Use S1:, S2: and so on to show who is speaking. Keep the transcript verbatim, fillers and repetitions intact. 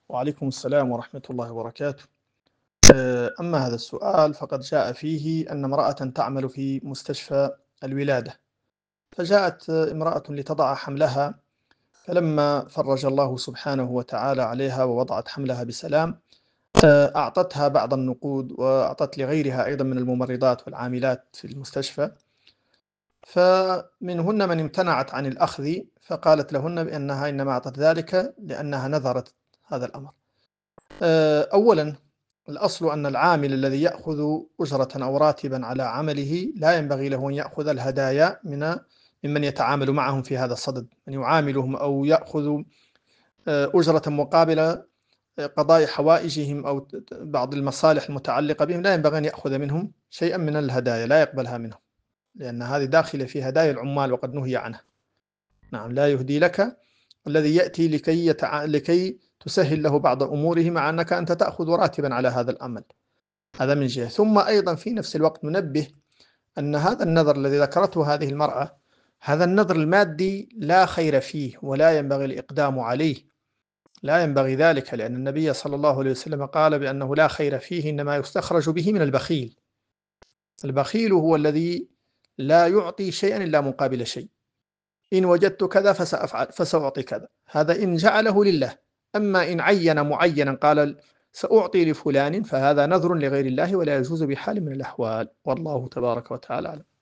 S1: وعليكم السلام ورحمة الله وبركاته. آه، أما هذا السؤال فقد جاء فيه أن امرأة تعمل في مستشفى الولادة، فجاءت آه، امرأة لتضع حملها، فلما فرج الله سبحانه وتعالى عليها ووضعت حملها بسلام، آه، أعطتها بعض النقود وأعطت لغيرها أيضا من الممرضات والعاملات في المستشفى، فمنهن من امتنعت عن الأخذ، فقالت لهن بأنها إنما أعطت ذلك لأنها نذرت هذا الأمر. آه، أولا، الأصل أن العامل الذي يأخذ أجرة أو راتبا على عمله لا ينبغي له أن يأخذ الهدايا من ممن يتعامل معهم في هذا الصدد، من يعاملهم أو يأخذ آه، أجرة مقابل آه، قضاء حوائجهم أو ت- ت- بعض المصالح المتعلقة بهم، لا ينبغي أن يأخذ منهم شيئا من الهدايا، لا يقبلها منهم، لأن هذه داخلة في هدايا العمال وقد نهي عنها. نعم، لا يهدي لك الذي يأتي لكي, يتع... لكي تسهل له بعض أموره، مع أنك أنت تأخذ راتبا على هذا الأمل. هذا من جهة. ثم أيضا في نفس الوقت ننبه أن هذا النذر الذي ذكرته هذه المرأة، هذا النذر المادي لا خير فيه ولا ينبغي الإقدام عليه، لا ينبغي ذلك، لأن النبي صلى الله عليه وسلم قال بأنه لا خير فيه، إنما يستخرج به من البخيل. البخيل هو الذي لا يعطي شيئا إلا مقابل شيء. إن وجدت كذا فسأفعل فسأعطي كذا، هذا إن جعله لله. أما إن عين معينا قال سأعطي لفلان، فهذا نذر لغير الله ولا يجوز بحال من الأحوال، والله تبارك وتعالى أعلم.